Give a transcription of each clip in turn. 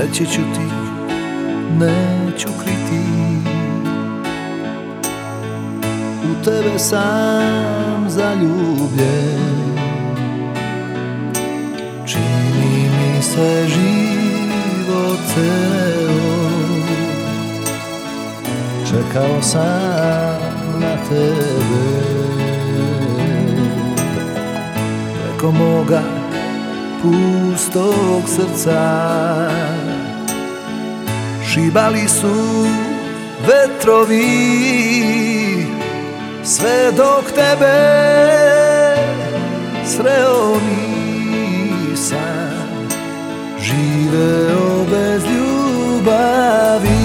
reći ću ti, neću kriti. U tebe sam zaljubljen, čini mi se život ceo. Čekao sam na tebe, preko moga pustog srca šibali su vetrovi, sve dok tebe sreo nisam, živeo bez ljubavi.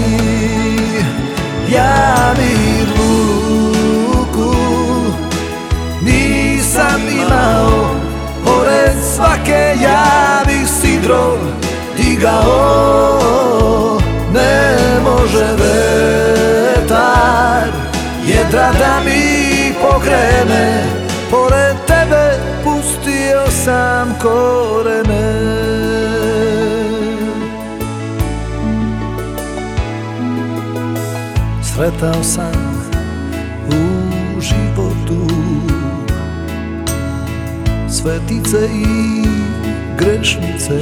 Ja ni ruku nisam imao, pored svake ja bih sidro digao. Ne može vetar jedra da mi pokrene, pored tebe pustio sam korene. Sretao sam u životu svetice i grešnice,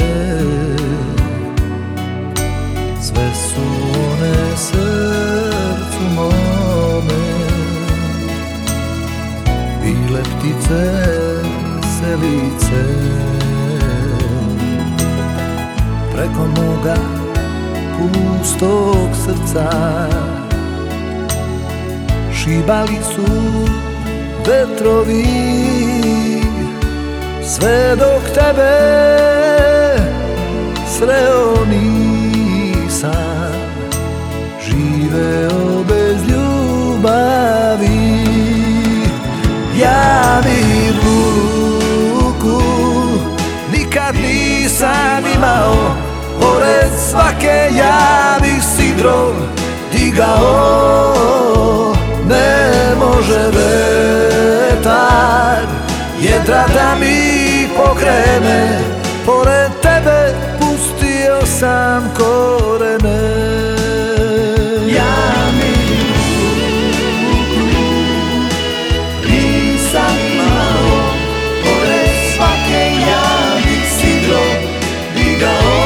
sve su one srcu mome bile ptice selice. Preko moga pustog srca šibali su vetrovi, sve dok tebe sreo nisam, živeo bez ljubavi. Ja ni ruku nikad nisam imao, pored svake ja bih sidro digao. Ne može vetar jedra da mi pokrene, pored tebe pustio sam korene. Ja ni ruku nisam imao, pored svake ja bih sidro digao.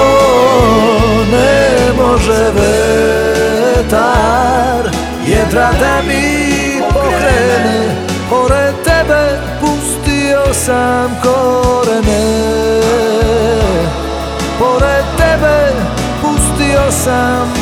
Ne može vetar jedra da mi pokrene, pored tebe pustio sam korene. Pored tebe pustio sam